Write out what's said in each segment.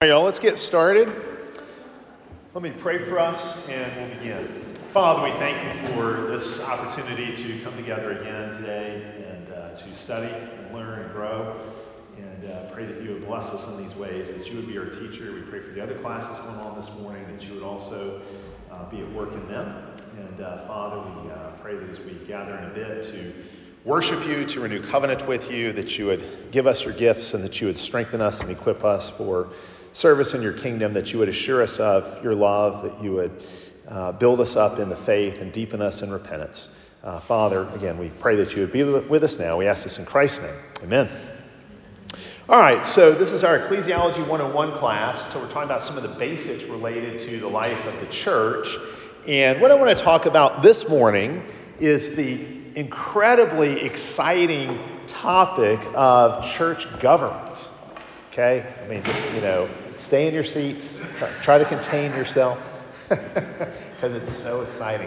All right, y'all, let's get started. Let me pray for us and we'll begin. Father, we thank you for this opportunity to come together again today and to study and learn and grow. And pray that you would bless us in these ways, that you would be our teacher. We pray for the other classes going on this morning, that you would also be at work in them. And Father, we pray that as we gather in a bit to worship you, to renew covenant with you, that you would give us your gifts and that you would strengthen us and equip us for service in your kingdom, that you would assure us of your love, that you would build us up in the faith and deepen us in repentance. Father, again, we pray that you would be with us now. We ask this in Christ's name. Amen. All right, so this is our Ecclesiology 101 class. So we're talking about some of the basics related to the life of the church. And what I want to talk about this morning is the incredibly exciting topic of church government. Okay? I mean, just, stay in your seats. Try to contain yourself because it's so exciting.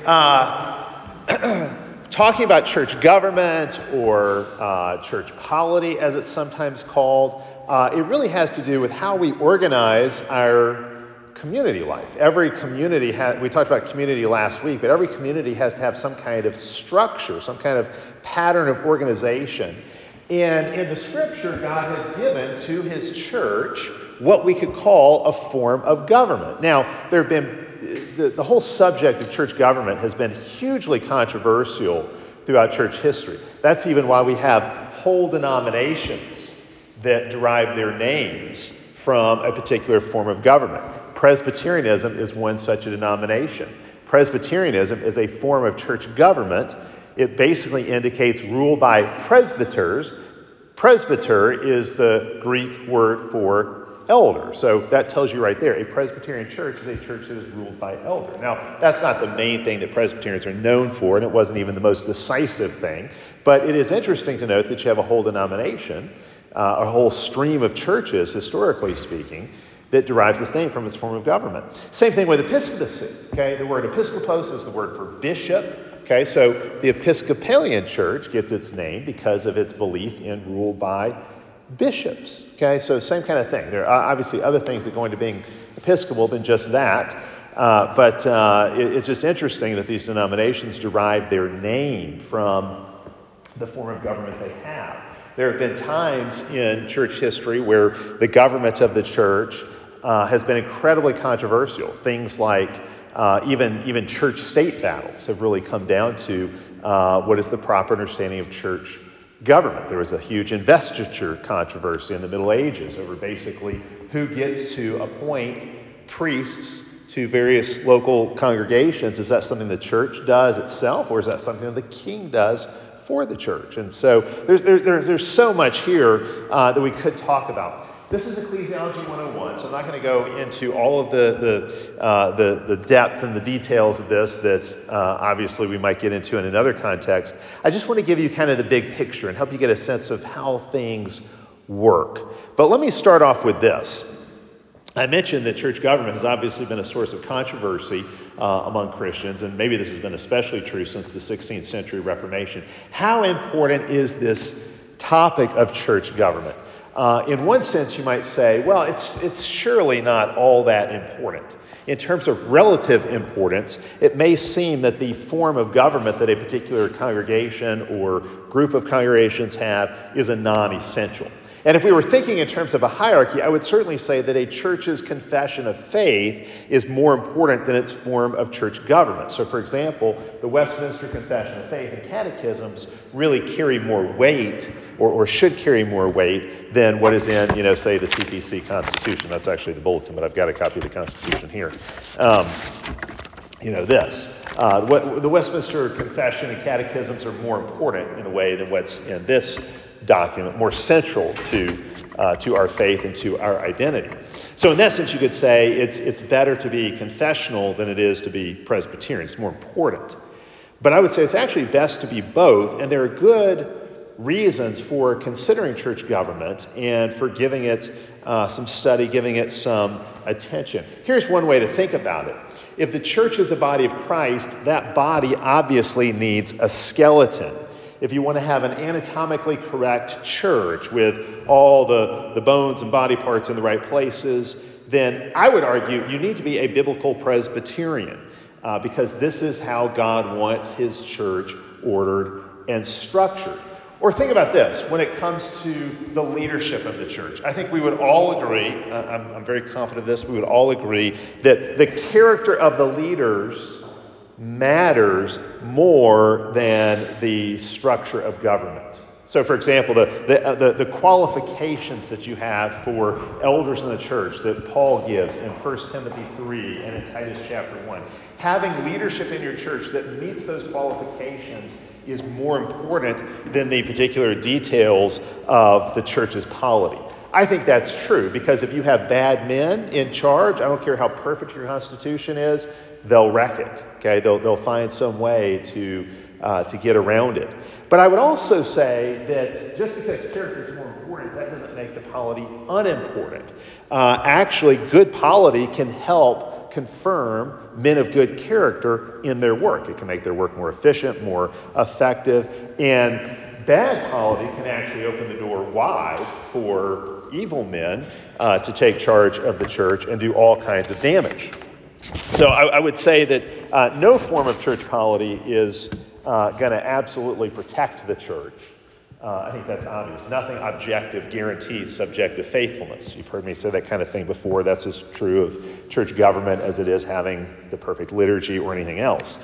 Talking about church government or church polity, as it's sometimes called, it really has to do with how we organize our community life. Every community we talked about community last week, but every community has to have some kind of structure, some kind of pattern of organization. And in the scripture, God has given to his church what we could call a form of government. Now, there have been the whole subject of church government has been hugely controversial throughout church history. That's even why we have whole denominations that derive their names from a particular form of government. Presbyterianism is one such a denomination. Presbyterianism is a form of church government. It basically indicates rule by presbyters. Presbyter is the Greek word for elder. So that tells you right there, a Presbyterian church is a church that is ruled by elder. Now, that's not the main thing that Presbyterians are known for, and it wasn't even the most decisive thing. But it is interesting to note that you have a whole denomination, a whole stream of churches, historically speaking, that derives its name from its form of government. Same thing with episcopacy. Okay, the word episkopos is the word for bishop. Okay, so the Episcopalian Church gets its name because of its belief in rule by bishops. Okay, so same kind of thing. There are obviously other things that go into being Episcopal than just that, but it's just interesting that these denominations derive their name from the form of government they have. There have been times in church history where the government of the church has been incredibly controversial. Things like even church-state battles have really come down to what is the proper understanding of church government. There was a huge investiture controversy in the Middle Ages over basically who gets to appoint priests to various local congregations. Is that something the church does itself, or is that something that the king does for the church? And so there's so much here that we could talk about. This is Ecclesiology 101, so I'm not going to go into all of the depth and the details of this that obviously we might get into in another context. I just want to give you kind of the big picture and help you get a sense of how things work. But let me start off with this. I mentioned that church government has obviously been a source of controversy among Christians, and maybe this has been especially true since the 16th century Reformation. How important is this topic of church government? In one sense, you might say, well, it's surely not all that important. In terms of relative importance, it may seem that the form of government that a particular congregation or group of congregations have is a non-essential. And if we were thinking in terms of a hierarchy, I would certainly say that a church's confession of faith is more important than its form of church government. So, for example, the Westminster Confession of Faith and catechisms really carry more weight, or should carry more weight, than what is in, say, the TPC Constitution. That's actually the bulletin, but I've got a copy of the Constitution here. This. The Westminster Confession and catechisms are more important in a way than what's in this document, more central to our faith and to our identity. So in that sense, you could say it's better to be confessional than it is to be Presbyterian. It's more important. But I would say it's actually best to be both, and there are good reasons for considering church government and for giving it some study, giving it some attention. Here's one way to think about it. If the church is the body of Christ, that body obviously needs a skeleton. if you want to have an anatomically correct church with all the bones and body parts in the right places, then I would argue you need to be a biblical Presbyterian, because this is how God wants his church ordered and structured. Or think about this, when it comes to the leadership of the church. I think we would all agree, I'm very confident of this, we would all agree that the character of the leaders matters more than the structure of government. So, for example, the qualifications that you have for elders in the church that Paul gives in 1 Timothy 3 and in Titus chapter 1. Having leadership in your church that meets those qualifications is more important than the particular details of the church's polity. I think that's true, because if you have bad men in charge, I don't care how perfect your constitution is, they'll wreck it. Okay, they'll find some way to get around it. But I would also say that just because character is more important, that doesn't make the polity unimportant. Actually, good polity can help confirm men of good character in their work. It can make their work more efficient, more effective, and bad polity can actually open the door wide for evil men to take charge of the church and do all kinds of damage. So I would say that no form of church polity is going to absolutely protect the church. I think that's obvious. Nothing objective guarantees subjective faithfulness. You've heard me say that kind of thing before. That's as true of church government as it is having the perfect liturgy or anything else.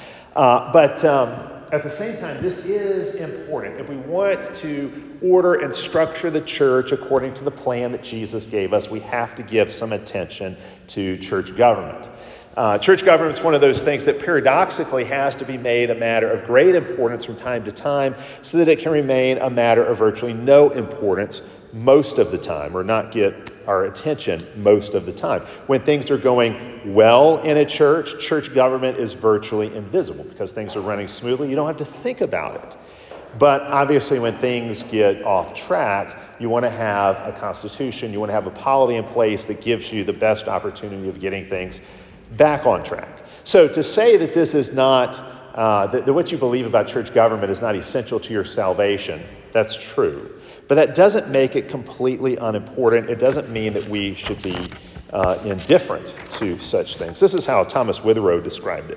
But at the same time, this is important. If we want to order and structure the church according to the plan that Jesus gave us, we have to give some attention to church government. Church government is one of those things that paradoxically has to be made a matter of great importance from time to time so that it can remain a matter of virtually no importance most of the time, or not get our attention most of the time. When things are going well in a church, church government is virtually invisible because things are running smoothly. You don't have to think about it. But obviously when things get off track, you want to have a constitution, you want to have a polity in place that gives you the best opportunity of getting things back on track. So to say that this is not, that what you believe about church government is not essential to your salvation, that's true. But that doesn't make it completely unimportant. It doesn't mean that we should be indifferent to such things. This is how Thomas Witherow described it.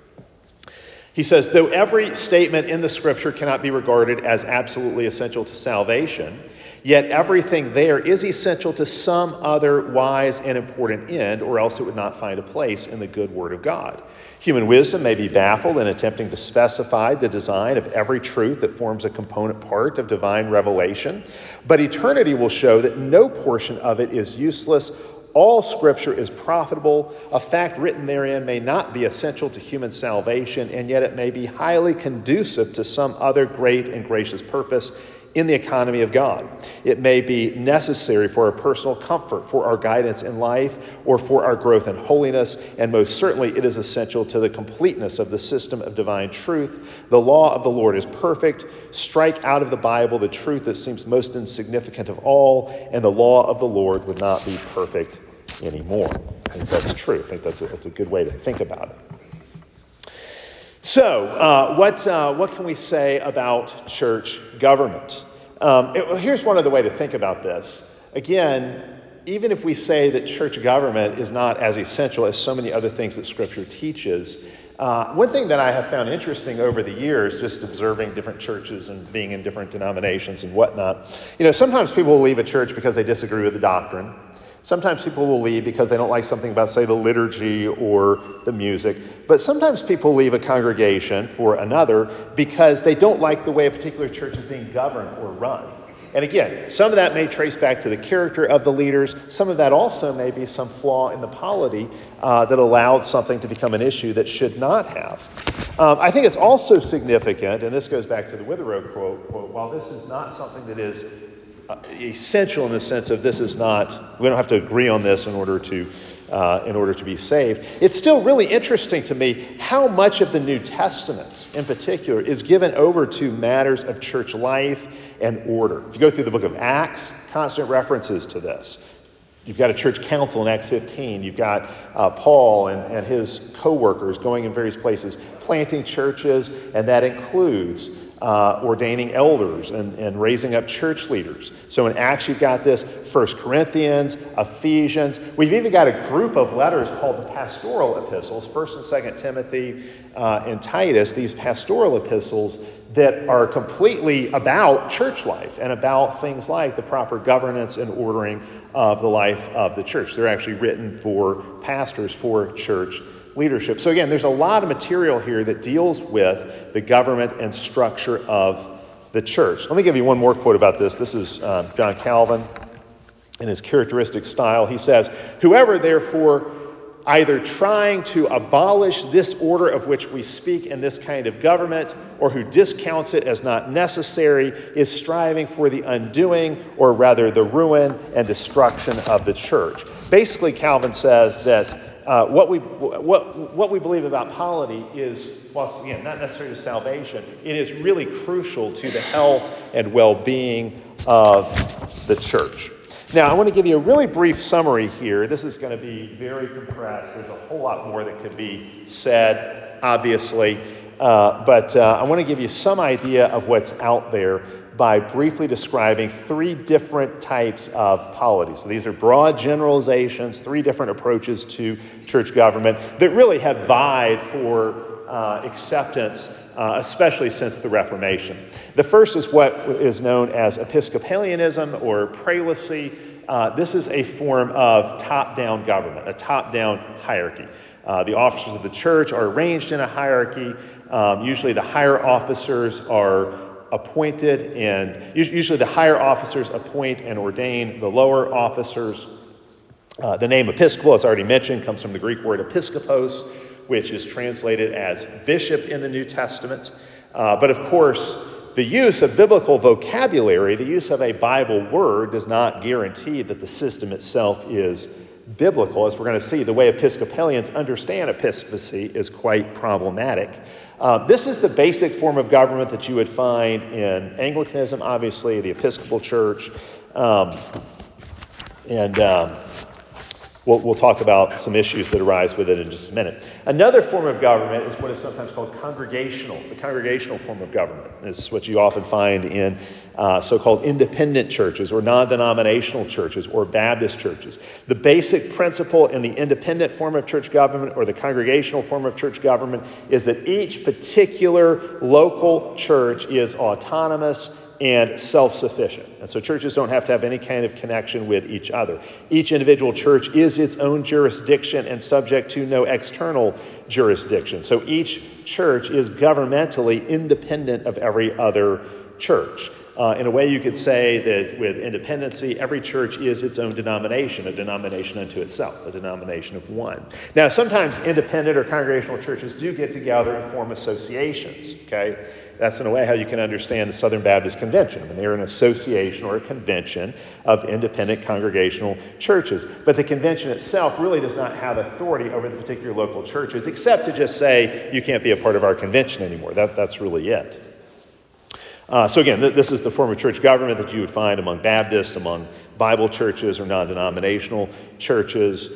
He says, though every statement in the scripture cannot be regarded as absolutely essential to salvation, yet everything there is essential to some other wise and important end, or else it would not find a place in the good word of God. Human wisdom may be baffled in attempting to specify the design of every truth that forms a component part of divine revelation, but eternity will show that no portion of it is useless. All scripture is profitable. A fact written therein may not be essential to human salvation, and yet it may be highly conducive to some other great and gracious purpose in the economy of God. It may be necessary for our personal comfort, for our guidance in life, or for our growth in holiness, and most certainly it is essential to the completeness of the system of divine truth. The law of the Lord is perfect. Strike out of the Bible the truth that seems most insignificant of all, and the law of the Lord would not be perfect anymore. I think that's true. I think that's a good way to think about it. So, what can we say about church government? Here's one other way to think about this. Again, even if we say that church government is not as essential as so many other things that Scripture teaches, one thing that I have found interesting over the years, just observing different churches and being in different denominations and whatnot, sometimes people will leave a church because they disagree with the doctrine. Sometimes people will leave because they don't like something about, say, the liturgy or the music. But sometimes people leave a congregation for another because they don't like the way a particular church is being governed or run. And again, some of that may trace back to the character of the leaders. Some of that also may be some flaw in the polity that allowed something to become an issue that should not have. I think it's also significant, and this goes back to the Witherow quote, while this is not something that is essential in the sense of this is not, we don't have to agree on this in order to be saved. It's still really interesting to me how much of the New Testament in particular is given over to matters of church life and order. If you go through the book of Acts, constant references to this. You've got a church council in Acts 15. You've got Paul and his co-workers going in various places, planting churches, and that includes ordaining elders and raising up church leaders. So in Acts, you've got this, 1 Corinthians, Ephesians. We've even got a group of letters called the pastoral epistles, 1 and 2 Timothy and Titus, these pastoral epistles that are completely about church life and about things like the proper governance and ordering of the life of the church. They're actually written for pastors, for church leadership. So again, there's a lot of material here that deals with the government and structure of the church. Let me give you one more quote about this. This is John Calvin in his characteristic style. He says, "Whoever therefore either trying to abolish this order of which we speak in this kind of government, or who discounts it as not necessary, is striving for the undoing, or rather the ruin and destruction of the church." Basically, Calvin says that what we believe about polity is, whilst again not necessarily to salvation, it is really crucial to the health and well-being of the church. Now, I want to give you a really brief summary here. This is going to be very compressed. There's a whole lot more that could be said, obviously, but I want to give you some idea of what's out there by briefly describing three different types of polity. So these are broad generalizations, three different approaches to church government that really have vied for acceptance, especially since the Reformation. The first is what is known as Episcopalianism or prelacy. This is a form of top-down government, a top-down hierarchy. The officers of the church are arranged in a hierarchy. Usually the higher officers are appointed, and usually the higher officers appoint and ordain the lower officers. The name Episcopal, as already mentioned, comes from the Greek word episkopos, which is translated as bishop in the New Testament. But of course, the use of biblical vocabulary, the use of a Bible word, does not guarantee that the system itself is biblical. As we're going to see, the way Episcopalians understand episcopacy is quite problematic. This is the basic form of government that you would find in Anglicanism, obviously, the Episcopal Church. We'll talk about some issues that arise with it in just a minute. Another form of government is what is sometimes called congregational. The congregational form of government is what you often find in so-called independent churches or non-denominational churches or Baptist churches. The basic principle in the independent form of church government or the congregational form of church government is that each particular local church is autonomous and self-sufficient. And so churches don't have to have any kind of connection with each other. Each individual church is its own jurisdiction and subject to no external jurisdiction. So each church is governmentally independent of every other church. In a way, you could say that with independency, every church is its own denomination, a denomination unto itself, a denomination of one. Now, sometimes independent or congregational churches do get together and form associations, okay? That's in a way how you can understand the Southern Baptist Convention. I mean, they're an association or a convention of independent congregational churches. But the convention itself really does not have authority over the particular local churches, except to just say, you can't be a part of our convention anymore. That's really it. So again, this is the form of church government that you would find among Baptists, among Bible churches or non-denominational churches.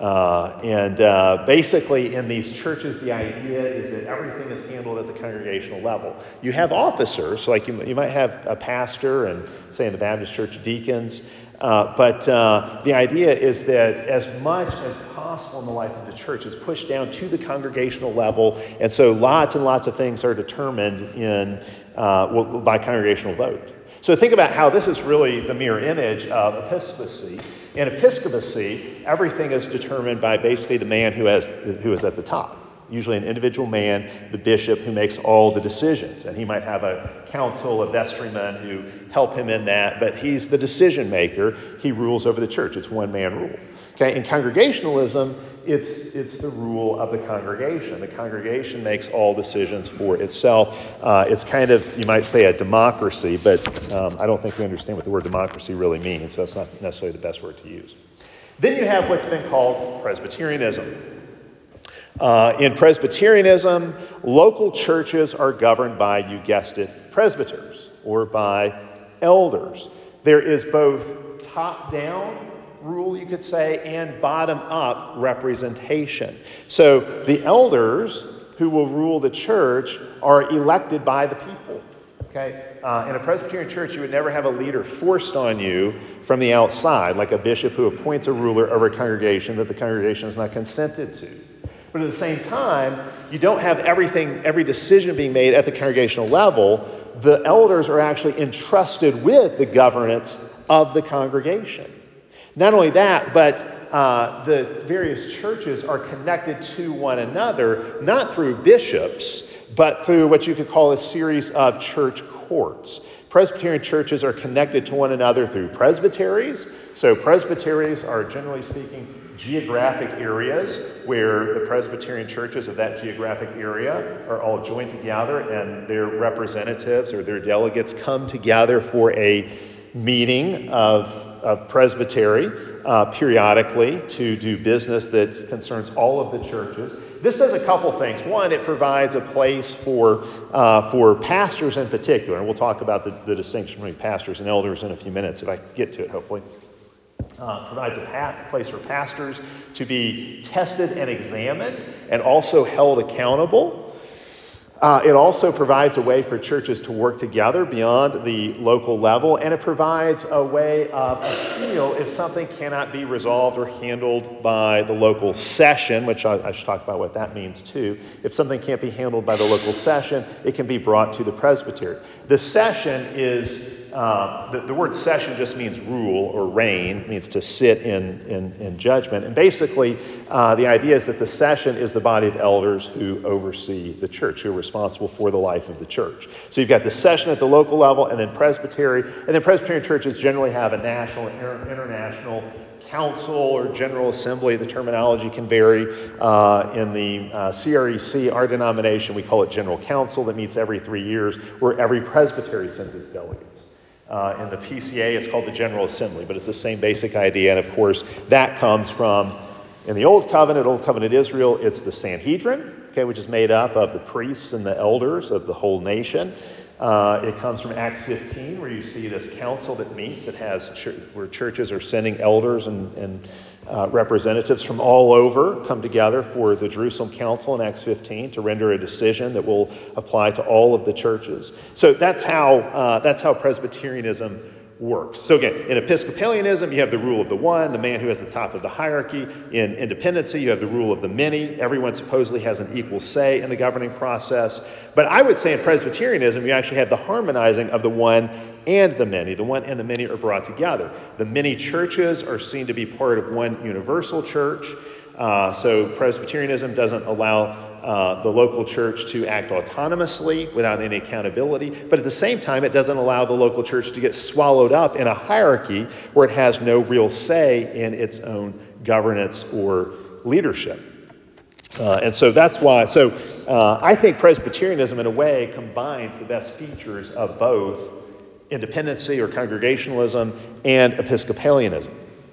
Basically in these churches, the idea is that everything is handled at the congregational level. You have officers, like you might have a pastor and, say in the Baptist church, deacons. But the idea is that as much as possible in the life of the church is pushed down to the congregational level. And so lots and lots of things are determined by congregational vote. So think about how this is really the mirror image of episcopacy. In episcopacy, everything is determined by basically the man who is at the top. Usually an individual man, the bishop, who makes all the decisions. And he might have a council of vestrymen who help him in that, but he's the decision maker. He rules over the church. It's one-man rule. Okay, in congregationalism, it's the rule of the congregation. The congregation makes all decisions for itself. It's kind of, you might say, a democracy, but I don't think we understand what the word democracy really means, so that's not necessarily the best word to use. Then you have what's been called Presbyterianism. In Presbyterianism, local churches are governed by, you guessed it, presbyters, or by elders. There is both top-down rule, you could say, and bottom-up representation. So the elders who will rule the church are elected by the people. Okay? In a Presbyterian church, you would never have a leader forced on you from the outside, like a bishop who appoints a ruler over a congregation that the congregation has not consented to. But at the same time, you don't have every decision being made at the congregational level. The elders are actually entrusted with the governance of the congregation. Not only that, but the various churches are connected to one another, not through bishops, but through what you could call a series of church courts. Presbyterian churches are connected to one another through presbyteries. So presbyteries are, generally speaking, geographic areas where the Presbyterian churches of that geographic area are all joined together, and their representatives or their delegates come together for a meeting of presbytery periodically to do business that concerns all of the churches. This does a couple things. One, it provides a place for pastors in particular, and we'll talk about the distinction between pastors and elders in a few minutes if I get to it, hopefully. Provides a place for pastors to be tested and examined and also held accountable. It also provides a way for churches to work together beyond the local level, and it provides a way of appeal if something cannot be resolved or handled by the local session, which I should talk about what that means too. If something can't be handled by the local session, it can be brought to the presbytery. The session is, the word session just means rule or reign. It means to sit in judgment. And basically, the idea is that the session is the body of elders who oversee the church, who are responsible for the life of the church. So you've got the session at the local level, and then presbytery. And then Presbyterian churches generally have a national and international council or general assembly. The terminology can vary. In the CREC, our denomination, we call it general council, that meets every 3 years, where every presbytery sends its delegates. In the PCA, it's called the General Assembly, but it's the same basic idea. And of course, that comes from, in the Old Covenant Israel, it's the Sanhedrin, which is made up of the priests and the elders of the whole nation. It comes from Acts 15, where you see this council that meets. It has where churches are sending elders and representatives from all over come together for the Jerusalem Council in Acts 15 to render a decision that will apply to all of the churches. So that's how Presbyterianism works. So again, in Episcopalianism, you have the rule of the one, the man who is the top of the hierarchy. In independency, you have the rule of the many. Everyone supposedly has an equal say in the governing process. But I would say in Presbyterianism, you actually have the harmonizing of the one and the many. The one and the many are brought together. The many churches are seen to be part of one universal church. So Presbyterianism doesn't allow the local church to act autonomously without any accountability, but at the same time, it doesn't allow the local church to get swallowed up in a hierarchy where it has no real say in its own governance or leadership. And so that's why. So I think Presbyterianism, in a way, combines the best features of both independency or congregationalism and Episcopalianism.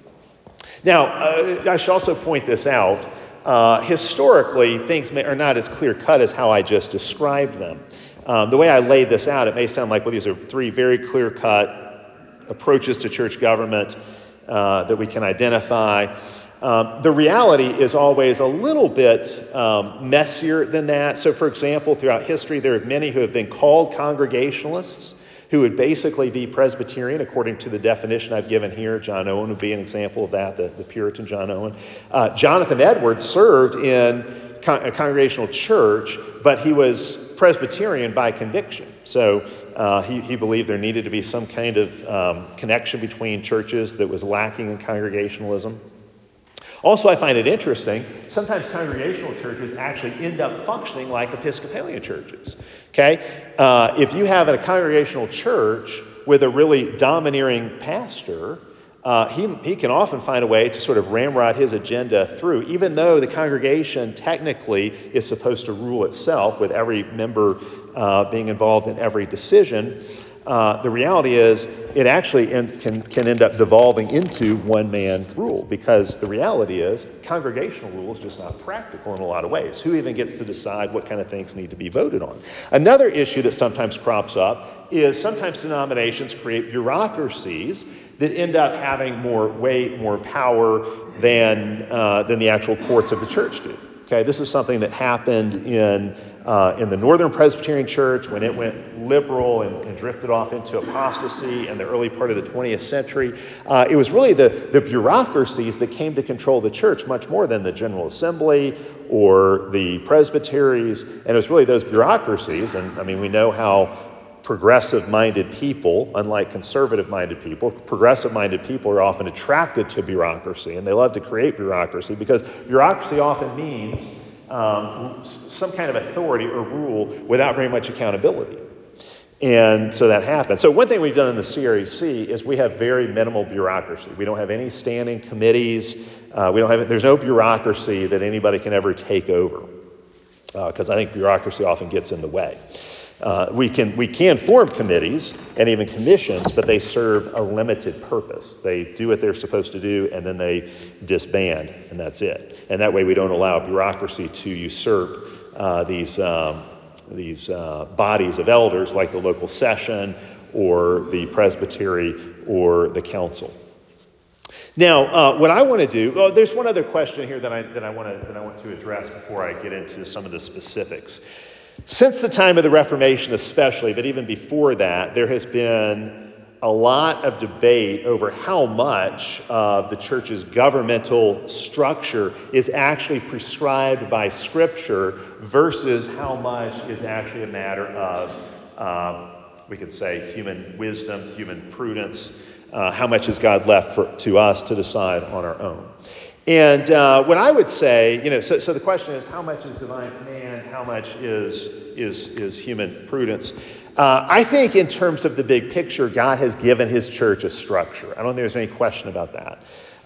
Now, I should also point this out. Historically, things are not as clear-cut as how I just described them. The way I laid this out, it may sound like, well, these are three very clear-cut approaches to church government that we can identify. The reality is always a little bit messier than that. So, for example, throughout history, there are many who have been called Congregationalists, who would basically be Presbyterian according to the definition I've given here. John Owen would be an example of that, the Puritan John Owen. Jonathan Edwards served in a congregational church, but he was Presbyterian by conviction. So he believed there needed to be some kind of connection between churches that was lacking in congregationalism. Also, I find it interesting, sometimes congregational churches actually end up functioning like Episcopalian churches. Okay? If you have a congregational church with a really domineering pastor, he can often find a way to sort of ramrod his agenda through, even though the congregation technically is supposed to rule itself with every member being involved in every decision. The reality is it actually can end up devolving into one-man rule, because the reality is congregational rule is just not practical in a lot of ways. Who even gets to decide what kind of things need to be voted on? Another issue that sometimes crops up is sometimes denominations create bureaucracies that end up having more weight, more power than the actual courts of the church do. Okay, this is something that happened in the Northern Presbyterian Church when it went liberal and drifted off into apostasy in the early part of the 20th century. It was really the bureaucracies that came to control the church much more than the General Assembly or the presbyteries. And it was really those bureaucracies. And I mean, we know how progressive-minded people, unlike conservative-minded people, progressive-minded people are often attracted to bureaucracy, and they love to create bureaucracy because bureaucracy often means some kind of authority or rule without very much accountability. And so that happens. So one thing we've done in the CREC is we have very minimal bureaucracy. We don't have any standing committees. There's no bureaucracy that anybody can ever take over because I think bureaucracy often gets in the way. We can form committees and even commissions, but they serve a limited purpose. They do what they're supposed to do, and then they disband, and that's it. And that way we don't allow bureaucracy to usurp these bodies of elders like the local session or the presbytery or the council. Now, what I want to do, there's one other question here that I want to address before I get into some of the specifics. Since the time of the Reformation especially, but even before that, there has been a lot of debate over how much of the church's governmental structure is actually prescribed by Scripture versus how much is actually a matter of, we could say, human wisdom, human prudence. How much has God left to us to decide on our own? And what I would say, so the question is, how much is divine command? How much is human prudence? I think in terms of the big picture, God has given his church a structure. I don't think there's any question about that.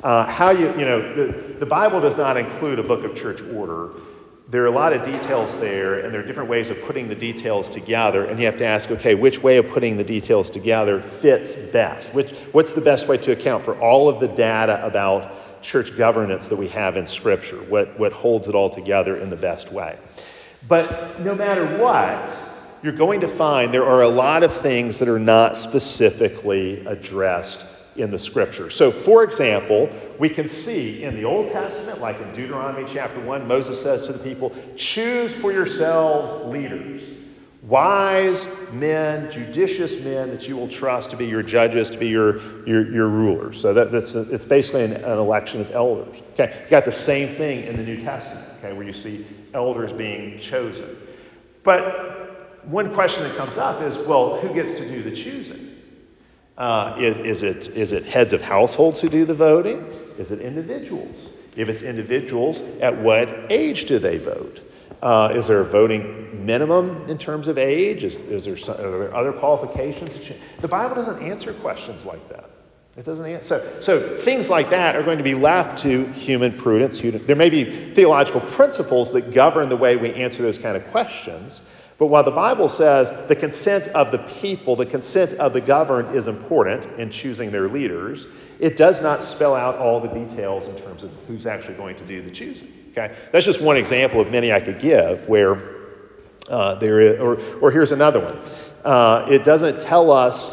The Bible does not include a book of church order. There are a lot of details there, and there are different ways of putting the details together, and you have to ask, okay, which way of putting the details together fits best? What's the best way to account for all of the data about church governance that we have in Scripture? What holds it all together in the best way? But no matter what, you're going to find there are a lot of things that are not specifically addressed in the Scripture. So, for example, we can see in the Old Testament, like in Deuteronomy chapter 1, Moses says to the people, choose for yourselves leaders, wise men, judicious men that you will trust to be your judges, to be your rulers. So it's basically an election of elders. Okay, you got the same thing in the New Testament, okay, where you see elders being chosen. But one question that comes up is, well, who gets to do the choosing? Is it heads of households who do the voting? Is it individuals? If it's individuals, at what age do they vote? Is there a voting minimum in terms of age? Are there other qualifications? The Bible doesn't answer questions like that. It doesn't answer. So things like that are going to be left to human prudence. There may be theological principles that govern the way we answer those kind of questions. But while the Bible says the consent of the people, the consent of the governed is important in choosing their leaders, it does not spell out all the details in terms of who's actually going to do the choosing. Okay, that's just one example of many I could give where there is, or here's another one. It doesn't tell us.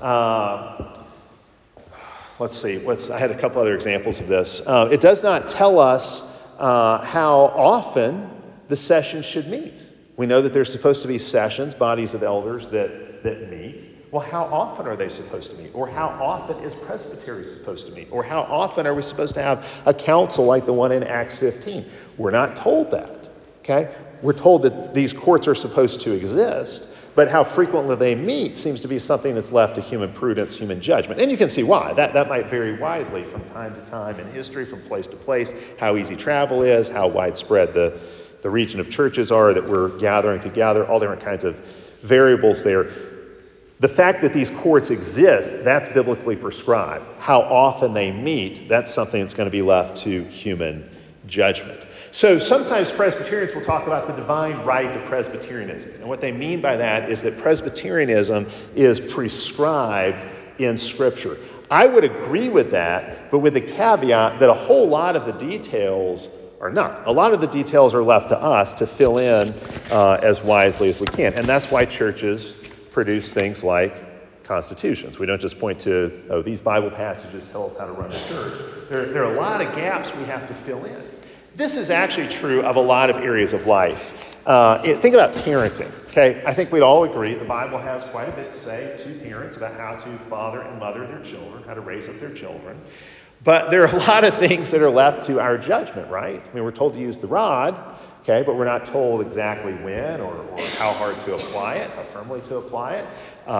Let's see. I had a couple other examples of this. It does not tell us how often the session should meet. We know that there's supposed to be sessions, bodies of elders that meet. Well, how often are they supposed to meet? Or how often is presbytery supposed to meet? Or how often are we supposed to have a council like the one in Acts 15? We're not told that. Okay? We're told that these courts are supposed to exist, but how frequently they meet seems to be something that's left to human prudence, human judgment. And you can see why. That might vary widely from time to time in history, from place to place, how easy travel is, how widespread the region of churches are that we're gathering together, all different kinds of variables there. The fact that these courts exist, that's biblically prescribed. How often they meet, that's something that's going to be left to human judgment. So sometimes Presbyterians will talk about the divine right of Presbyterianism. And what they mean by that is that Presbyterianism is prescribed in Scripture. I would agree with that, but with the caveat that a whole lot of the details are not. A lot of the details are left to us to fill in as wisely as we can. And that's why churches produce things like constitutions. We don't just point to, these Bible passages tell us how to run the church. There are a lot of gaps we have to fill in. This is actually true of a lot of areas of life. Think about parenting. Okay, I think we'd all agree the Bible has quite a bit to say to parents about how to father and mother their children, how to raise up their children. But there are a lot of things that are left to our judgment, right? I mean, we're told to use the rod, okay, but we're not told exactly when or how hard to apply it, how firmly to apply it.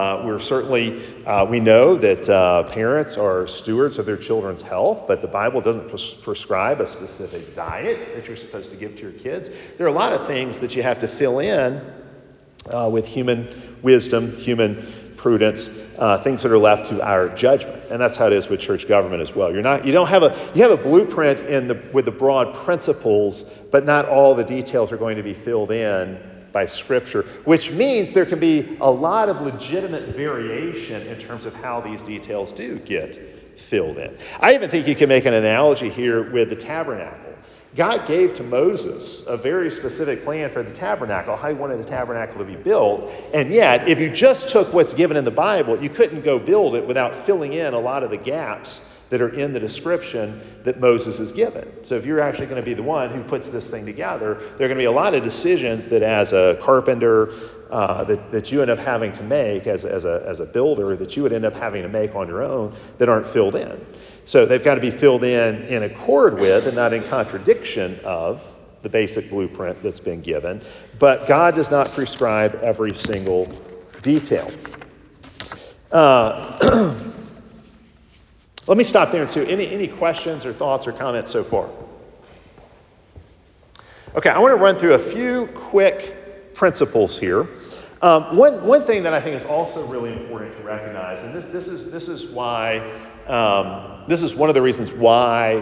We know that parents are stewards of their children's health, but the Bible doesn't prescribe a specific diet that you're supposed to give to your kids. There are a lot of things that you have to fill in with human wisdom, human prudence, things that are left to our judgment, and that's how it is with church government as well. You have a blueprint with the broad principles, but not all the details are going to be filled in by Scripture, which means there can be a lot of legitimate variation in terms of how these details do get filled in. I even think you can make an analogy here with the tabernacle. God gave to Moses a very specific plan for the tabernacle, how he wanted the tabernacle to be built, and yet if you just took what's given in the Bible, you couldn't go build it without filling in a lot of the gaps that are in the description that Moses is given. So if you're actually going to be the one who puts this thing together, there are going to be a lot of decisions that as a carpenter that you end up having to make, as a builder, that you would end up having to make on your own that aren't filled in. So they've got to be filled in accord with and not in contradiction of the basic blueprint that's been given. But God does not prescribe every single detail. Let me stop there and see any questions or thoughts or comments so far. Okay, I want to run through a few quick principles here. One thing that I think is also really important to recognize, and this is why this is one of the reasons why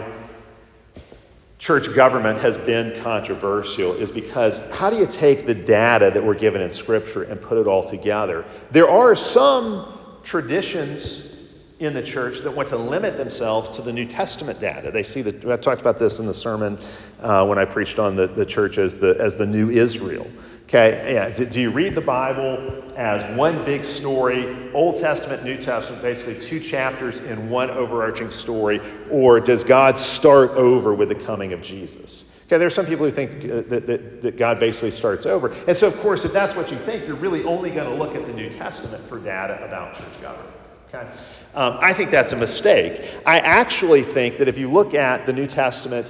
church government has been controversial, is because how do you take the data that we're given in Scripture and put it all together? There are some traditions in the church that want to limit themselves to the New Testament data. They see that I talked about this in the sermon when I preached on the church as the new Israel. Okay, yeah. Do you read the Bible as one big story, Old Testament, New Testament, basically two chapters in one overarching story, or does God start over with the coming of Jesus? Okay, there are some people who think that God basically starts over. And so, of course, if that's what you think, you're really only going to look at the New Testament for data about church government. Okay? I think that's a mistake. I actually think that if you look at the New Testament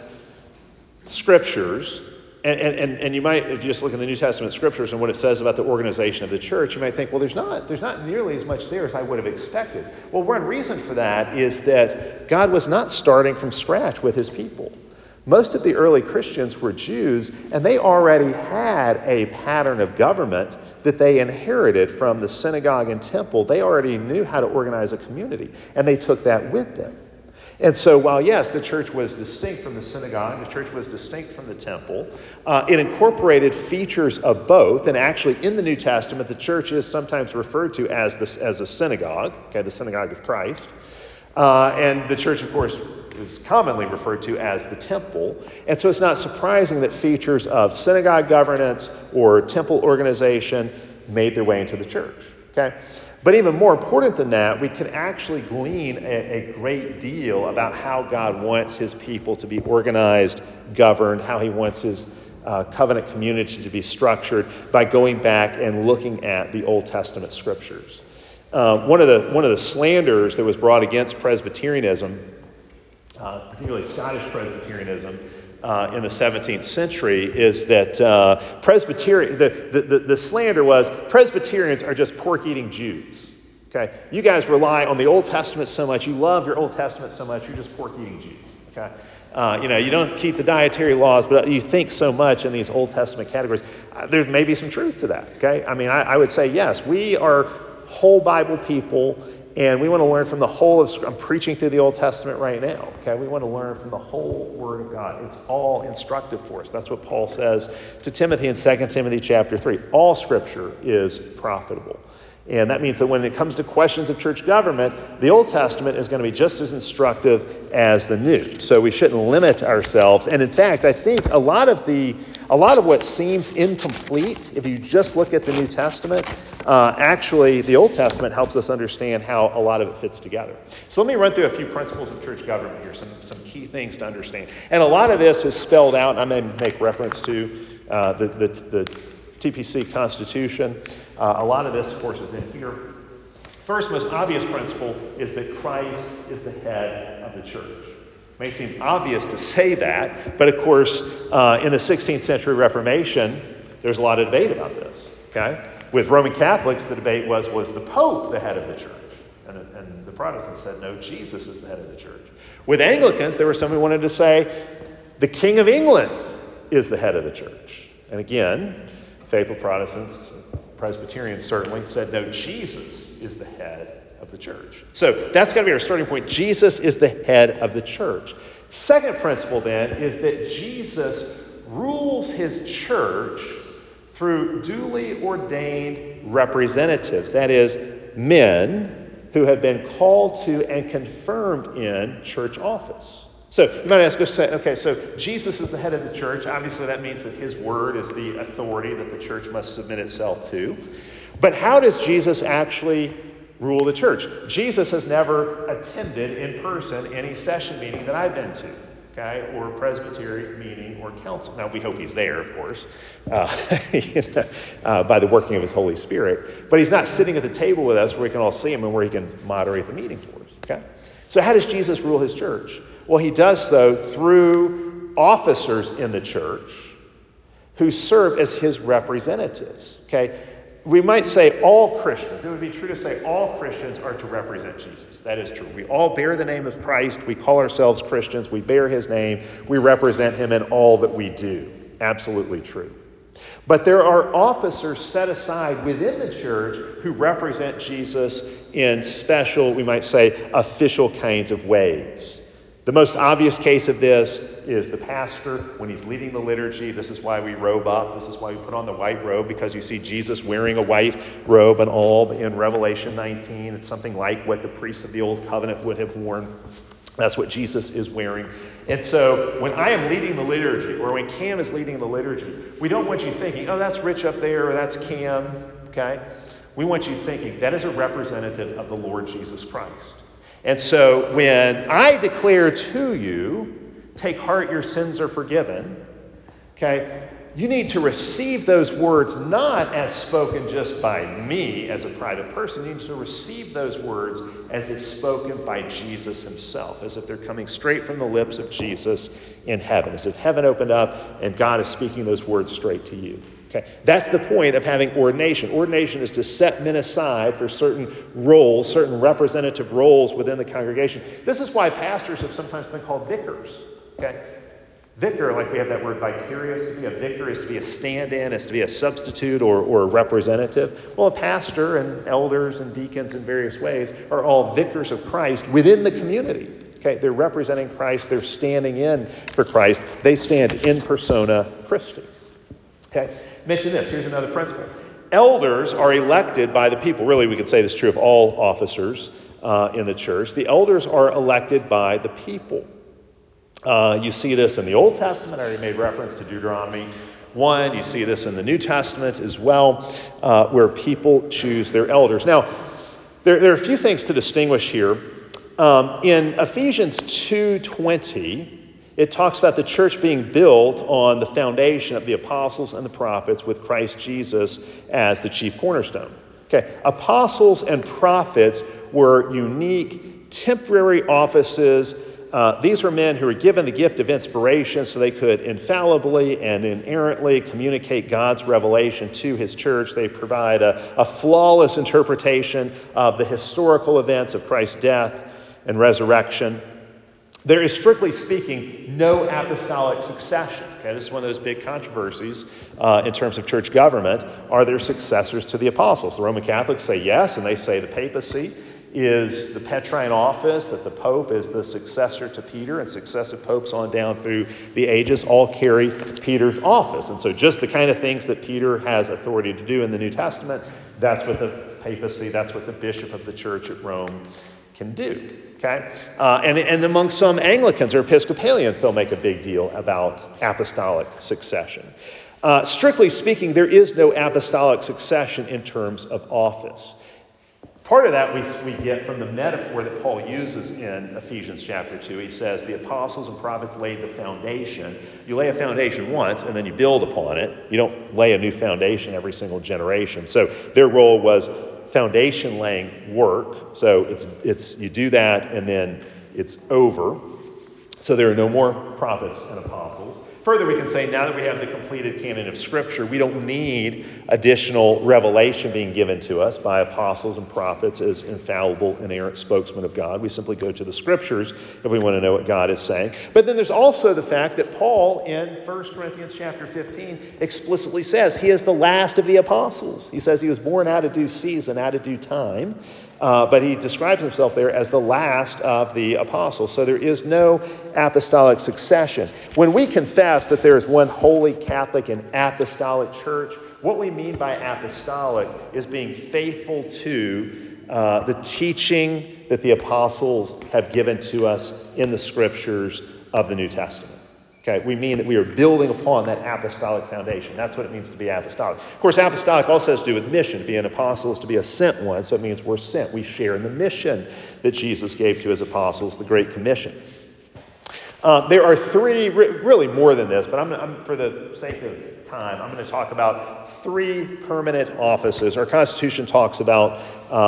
scriptures, and you might, if you just look at the New Testament scriptures and what it says about the organization of the church, you might think, well, there's not nearly as much there as I would have expected. Well, one reason for that is that God was not starting from scratch with his people. Most of the early Christians were Jews, and they already had a pattern of government that they inherited from the synagogue and temple. They already knew how to organize a community, and they took that with them. And so while, yes, the church was distinct from the synagogue, the church was distinct from the temple, it incorporated features of both. And actually, in the New Testament, the church is sometimes referred to as a synagogue, okay, the synagogue of Christ. And the church, of course, is commonly referred to as the temple. And so it's not surprising that features of synagogue governance or temple organization made their way into the church. Okay? But even more important than that, we can actually glean a great deal about how God wants his people to be organized, governed, how he wants his covenant community to be structured by going back and looking at the Old Testament scriptures. One of the slanders that was brought against Presbyterianism, particularly Scottish Presbyterianism, in the 17th century, is that the slander was Presbyterians are just pork-eating Jews. Okay, you guys rely on the Old Testament so much, you love your Old Testament so much, you're just pork-eating Jews. Okay, you don't keep the dietary laws, but you think so much in these Old Testament categories. There's maybe some truth to that. Okay, I mean, I would say yes, we are whole Bible people. And we want to learn from the whole of Scripture. I'm preaching through the Old Testament right now. Okay, we want to learn from the whole Word of God. It's all instructive for us. That's what Paul says to Timothy in 2 Timothy chapter 3. All Scripture is profitable. And that means that when it comes to questions of church government, the Old Testament is going to be just as instructive as the New. So we shouldn't limit ourselves. And in fact, I think a lot of what seems incomplete, if you just look at the New Testament, actually the Old Testament helps us understand how a lot of it fits together. So let me run through a few principles of church government here, some key things to understand. And a lot of this is spelled out, and I may make reference to the TPC Constitution. A lot of this, of course, is in here. First, most obvious principle is that Christ is the head of the church. It may seem obvious to say that, but of course, in the 16th century Reformation, there's a lot of debate about this. Okay, with Roman Catholics, the debate was the Pope the head of the church? And the Protestants said, no, Jesus is the head of the church. With Anglicans, there was someone who wanted to say, the King of England is the head of the church. And again, faithful Protestants, Presbyterians certainly, said, no, Jesus is the head of the church. So that's got to be our starting point. Jesus is the head of the church. Second principle, then, is that Jesus rules his church through duly ordained representatives. That is, men who have been called to and confirmed in church office. So you might ask us, okay, so Jesus is the head of the church. Obviously, that means that his word is the authority that the church must submit itself to. But how does Jesus actually rule the church? Jesus has never attended in person any session meeting that I've been to, okay, or presbytery meeting or council. Now, we hope he's there, of course, by the working of his Holy Spirit. But he's not sitting at the table with us where we can all see him and where he can moderate the meeting for us, okay? So how does Jesus rule his church? Well, he does so through officers in the church who serve as his representatives. Okay, we might say all Christians. It would be true to say all Christians are to represent Jesus. That is true. We all bear the name of Christ. We call ourselves Christians. We bear his name. We represent him in all that we do. Absolutely true. But there are officers set aside within the church who represent Jesus in special, we might say, official kinds of ways. The most obvious case of this is the pastor when he's leading the liturgy. This is why we robe up. This is why we put on the white robe, because you see Jesus wearing a white robe and all in Revelation 19. It's something like what the priests of the Old Covenant would have worn. That's what Jesus is wearing. And so when I am leading the liturgy, or when Cam is leading the liturgy, we don't want you thinking, oh, that's Rich up there, or that's Cam, okay? We want you thinking, that is a representative of the Lord Jesus Christ. And so when I declare to you, take heart, your sins are forgiven, okay, you need to receive those words not as spoken just by me as a private person. You need to receive those words as if spoken by Jesus himself, as if they're coming straight from the lips of Jesus in heaven, as if heaven opened up and God is speaking those words straight to you. Okay, that's the point of having ordination. Ordination is to set men aside for certain roles, certain representative roles within the congregation. This is why pastors have sometimes been called vicars. Okay, vicar, like we have that word vicarious, to be a vicar is to be a stand-in, is to be a substitute or a representative. Well, a pastor and elders and deacons in various ways are all vicars of Christ within the community. Okay, they're representing Christ. They're standing in for Christ. They stand in persona Christi. Okay, mention this. Here's another principle. Elders are elected by the people. Really, we could say this is true of all officers in the church. The elders are elected by the people. You see this in the Old Testament. I already made reference to Deuteronomy 1. You see this in the New Testament as well, where people choose their elders. Now, there are a few things to distinguish here. In Ephesians 2:20, it talks about the church being built on the foundation of the apostles and the prophets with Christ Jesus as the chief cornerstone. Okay, apostles and prophets were unique, temporary offices. These were men who were given the gift of inspiration so they could infallibly and inerrantly communicate God's revelation to his church. They provide a flawless interpretation of the historical events of Christ's death and resurrection. There is, strictly speaking, no apostolic succession. Okay, this is one of those big controversies in terms of church government. Are there successors to the apostles? The Roman Catholics say yes, and they say the papacy is the Petrine office, that the Pope is the successor to Peter, and successive popes on down through the ages all carry Peter's office. And so just the kind of things that Peter has authority to do in the New Testament, that's what the papacy. That's what the bishop of the church at Rome can do. Okay? And among some Anglicans or Episcopalians, they'll make a big deal about apostolic succession. Strictly speaking, there is no apostolic succession in terms of office. Part of that we get from the metaphor that Paul uses in Ephesians chapter 2. He says the apostles and prophets laid the foundation. You lay a foundation once and then you build upon it. You don't lay a new foundation every single generation. So their role was foundation laying work. So it's you do that and then it's over. So there are no more prophets and apostles. Further, we can say now that we have the completed canon of Scripture, we don't need additional revelation being given to us by apostles and prophets as infallible, inerrant spokesmen of God. We simply go to the Scriptures if we want to know what God is saying. But then there's also the fact that Paul in 1 Corinthians chapter 15 explicitly says he is the last of the apostles. He says he was born out of due season, out of due time. But he describes himself there as the last of the apostles. So there is no apostolic succession. When we confess that there is one holy Catholic and apostolic church, what we mean by apostolic is being faithful to the teaching that the apostles have given to us in the Scriptures of the New Testament. Okay, we mean that we are building upon that apostolic foundation. That's what it means to be apostolic. Of course, apostolic also has to do with mission. To be an apostle is to be a sent one, so it means we're sent. We share in the mission that Jesus gave to his apostles, the Great Commission. There are three, really more than this, but I'm for the sake of time, I'm going to talk about three permanent offices. Our Constitution talks about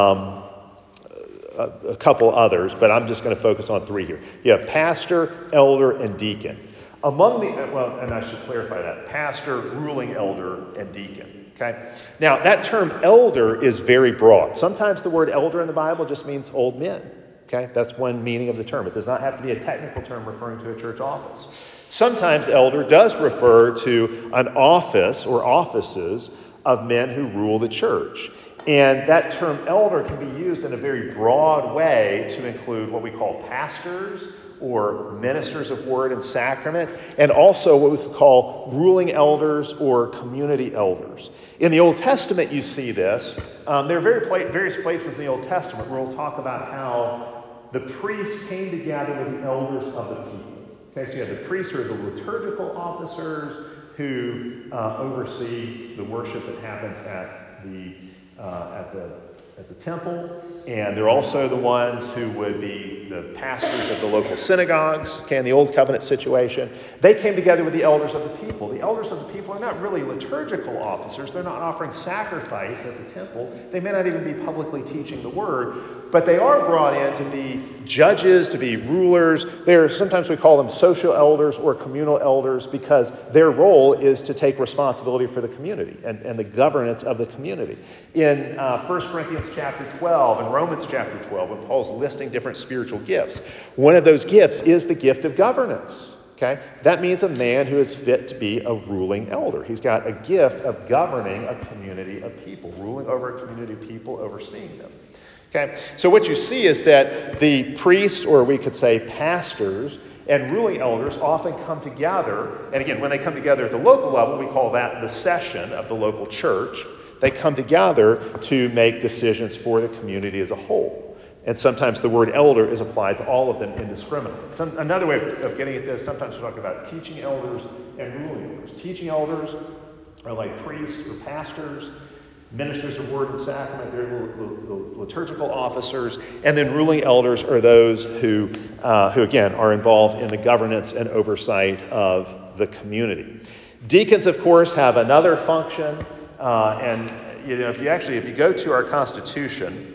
a couple others, but I'm just going to focus on three here. You have pastor, elder, and deacon. Among the, and I should clarify that, pastor, ruling elder, and deacon. Okay? Now, that term elder is very broad. Sometimes the word elder in the Bible just means old men. Okay? That's one meaning of the term. It does not have to be a technical term referring to a church office. Sometimes elder does refer to an office or offices of men who rule the church. And that term elder can be used in a very broad way to include what we call pastors, or ministers of word and sacrament, and also what we could call ruling elders or community elders. In the Old Testament, you see this. There are various places in the Old Testament where we'll talk about how the priests came together with the elders of the people. Okay, so you have the priests who are the liturgical officers who oversee the worship that happens at the temple, and they're also the ones who would be the pastors of the local synagogues, in the Old Covenant situation. They came together with the elders of the people. The elders of the people are not really liturgical officers. They're not offering sacrifice at the temple. They may not even be publicly teaching the word, but they are brought in to be judges, to be rulers. Sometimes we call them social elders or communal elders because their role is to take responsibility for the community and the governance of the community. In 1 Corinthians chapter 12 and Romans chapter 12, when Paul's listing different spiritual gifts, one of those gifts is the gift of governance. Okay? That means a man who is fit to be a ruling elder. He's got a gift of governing a community of people, ruling over a community of people, overseeing them. Okay? So what you see is that the priests, or we could say pastors, and ruling elders often come together, and again, when they come together at the local level, we call that the session of the local church. They come together to make decisions for the community as a whole. And sometimes the word elder is applied to all of them indiscriminately. Another way of getting at this, sometimes we talk about teaching elders and ruling elders. Teaching elders are like priests or pastors, ministers of word and sacrament, they're the liturgical officers, and then ruling elders are those who again are involved in the governance and oversight of the community. Deacons, of course, have another function, and if you go to our Constitution,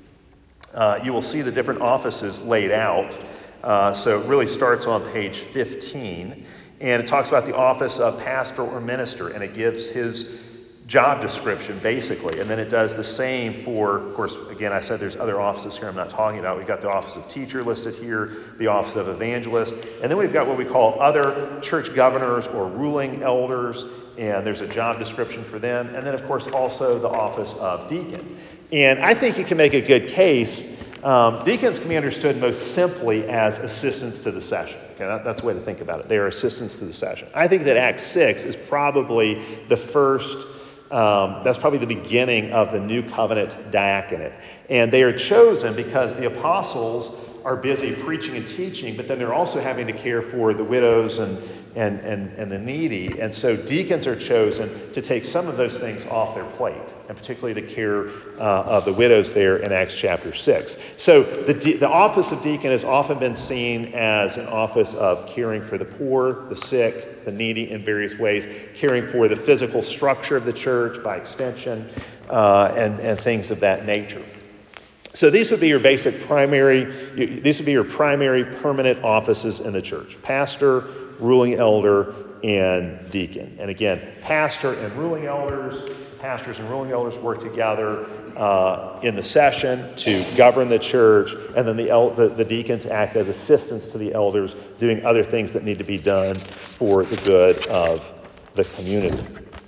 you will see the different offices laid out. So it really starts on page 15, and it talks about the office of pastor or minister, and it gives his job description, basically. And then it does the same for, of course, again, I said there's other offices here I'm not talking about. We've got the office of teacher listed here, the office of evangelist, and then we've got what we call other church governors or ruling elders, and there's a job description for them. And then, of course, also the office of deacon. And I think you can make a good case. Deacons can be understood most simply as assistants to the session. Okay, that's the way to think about it. They are assistants to the session. I think that Acts 6 is probably the first That's probably the beginning of the New Covenant diaconate. And they are chosen because the apostles are busy preaching and teaching, but then they're also having to care for the widows and the needy. And so deacons are chosen to take some of those things off their plate, and particularly the care of the widows there in Acts chapter 6. So the office of deacon has often been seen as an office of caring for the poor, the sick, the needy in various ways, caring for the physical structure of the church by extension, and things of that nature. So these would be your primary permanent offices in the church: pastor, ruling elder, and deacon. And again, pastors and ruling elders work together in the session to govern the church, and then the deacons act as assistants to the elders, doing other things that need to be done for the good of the community.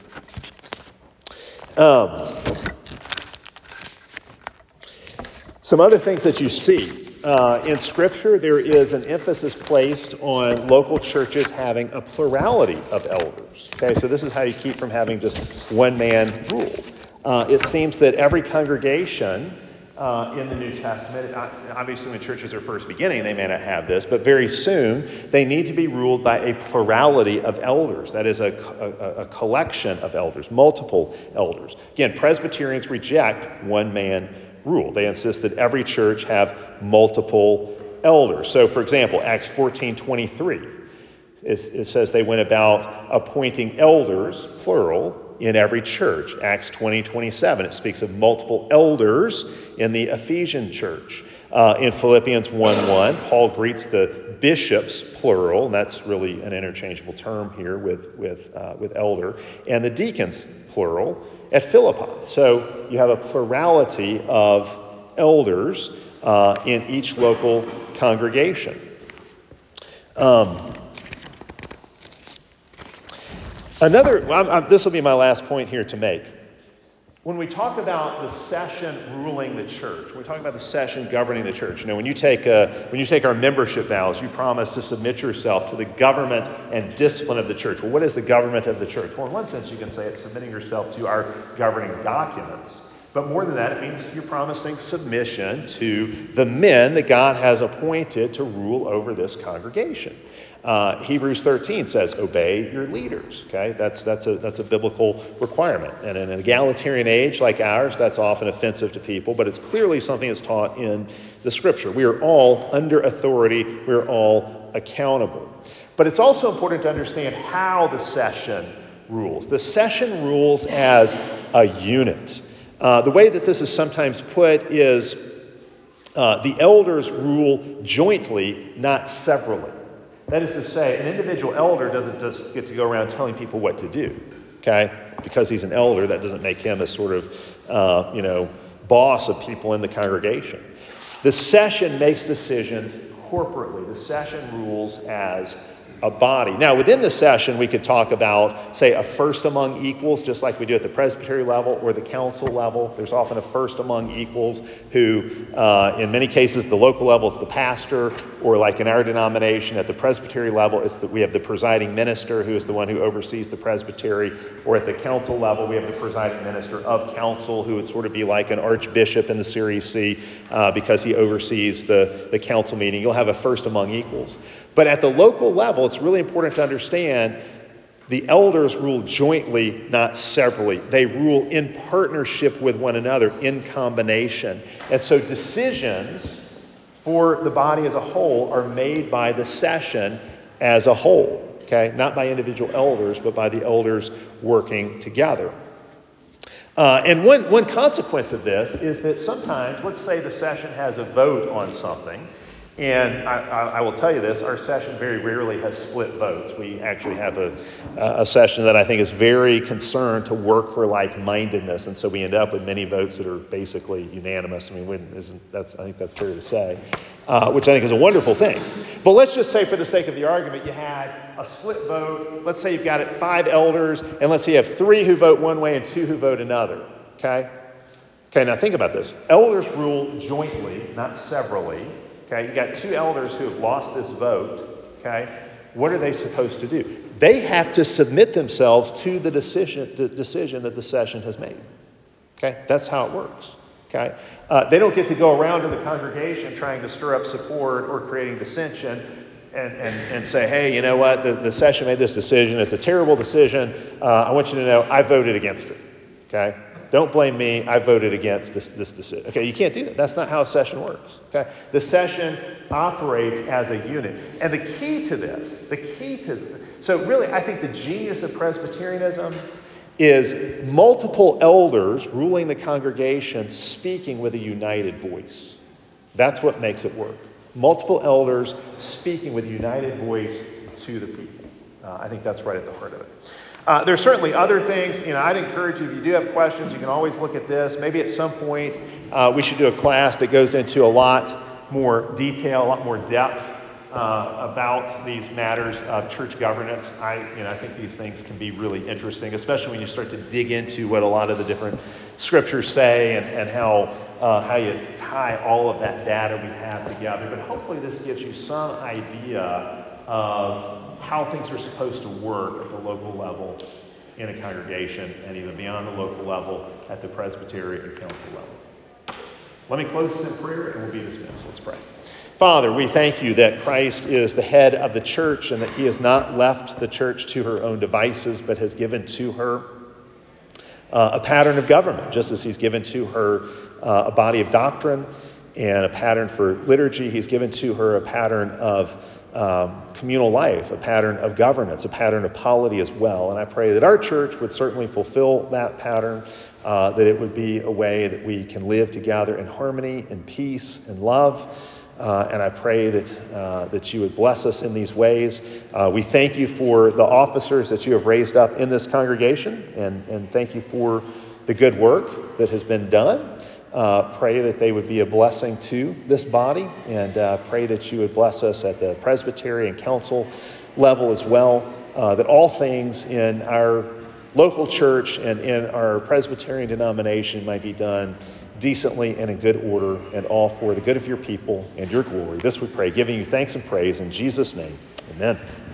Some other things that you see. In Scripture, there is an emphasis placed on local churches having a plurality of elders. Okay, so this is how you keep from having just one man rule. It seems that every congregation in the New Testament, obviously when churches are first beginning, they may not have this, but very soon they need to be ruled by a plurality of elders. That is a collection of elders, multiple elders. Again, Presbyterians reject one man rule. They insist that every church have multiple elders. So, for example, Acts 14:23, it says they went about appointing elders, plural, in every church. Acts 20:27, it speaks of multiple elders in the Ephesian church. In Philippians 1:1, Paul greets the bishops, plural, and that's really an interchangeable term here with elder, and the deacons, plural, at Philippi. So you have a plurality of elders in each local congregation. This will be my last point here to make. When we talk about the session ruling the church, when we talk about the session governing the church, when you take our membership vows, you promise to submit yourself to the government and discipline of the church. Well, what is the government of the church? Well, in one sense, you can say it's submitting yourself to our governing documents. But more than that, it means you're promising submission to the men that God has appointed to rule over this congregation. Hebrews 13 says, obey your leaders. Okay, that's a biblical requirement. And in an egalitarian age like ours, that's often offensive to people, but it's clearly something that's taught in the Scripture. We are all under authority. We are all accountable. But it's also important to understand how the session rules. The session rules as a unit. The way that this is sometimes put is the elders rule jointly, not severally. That is to say, an individual elder doesn't just get to go around telling people what to do, okay? Because he's an elder, that doesn't make him a sort of, boss of people in the congregation. The session makes decisions corporately. The session rules as a body. Now, within the session, we could talk about, say, a first among equals, just like we do at the presbytery level or the council level. There's often a first among equals who, in many cases, the local level is the pastor, or like in our denomination at the presbytery level, we have the presiding minister who is the one who oversees the presbytery, or at the council level, we have the presiding minister of council who would sort of be like an archbishop in the Series C because he oversees the council meeting. You'll have a first among equals. But at the local level, it's really important to understand the elders rule jointly, not severally. They rule in partnership with one another, in combination. And so decisions for the body as a whole are made by the session as a whole, okay? Not by individual elders, but by the elders working together. And one consequence of this is that sometimes, let's say the session has a vote on something, and I will tell you this, our session very rarely has split votes. We actually have a session that I think is very concerned to work for like-mindedness, and so we end up with many votes that are basically unanimous. I mean, I think that's fair to say, which I think is a wonderful thing. But let's just say, for the sake of the argument, you had a split vote. Let's say you've got 5 elders, and let's say you have 3 who vote one way and 2 who vote another, okay? Okay, now think about this. Elders rule jointly, not severally. Okay, you got 2 elders who have lost this vote. Okay, what are they supposed to do? They have to submit themselves to the decision that the session has made. Okay, that's how it works. Okay, they don't get to go around to the congregation trying to stir up support or creating dissension and say, hey, you know what, the session made this decision. It's a terrible decision. I want you to know I voted against it. Okay, don't blame me. I voted against this decision. Okay, you can't do that. That's not how a session works. Okay, the session operates as a unit. And the key to this, so really I think the genius of Presbyterianism is multiple elders ruling the congregation speaking with a united voice. That's what makes it work. Multiple elders speaking with a united voice to the people. I think that's right at the heart of it. There's certainly other things. I'd encourage you, if you do have questions, you can always look at this. Maybe at some point we should do a class that goes into a lot more detail, a lot more depth about these matters of church governance. I think these things can be really interesting, especially when you start to dig into what a lot of the different scriptures say and how you tie all of that data we have together. But hopefully this gives you some idea of how things are supposed to work at the local level in a congregation, and even beyond the local level at the presbytery and council level. Let me close this in prayer and we'll be dismissed. Let's pray. Father, we thank you that Christ is the head of the church and that he has not left the church to her own devices, but has given to her a pattern of government, just as he's given to her a body of doctrine and a pattern for liturgy. He's given to her a pattern of communal life, a pattern of governance, a pattern of polity as well. And I pray that our church would certainly fulfill that pattern, that it would be a way that we can live together in harmony and peace and love. And I pray that you would bless us in these ways. We thank you for the officers that you have raised up in this congregation, and thank you for the good work that has been done. Pray that they would be a blessing to this body, and pray that you would bless us at the presbytery and council level as well, that all things in our local church and in our Presbyterian denomination might be done decently and in good order, and all for the good of your people and your glory. This we pray, giving you thanks and praise in Jesus' name. Amen.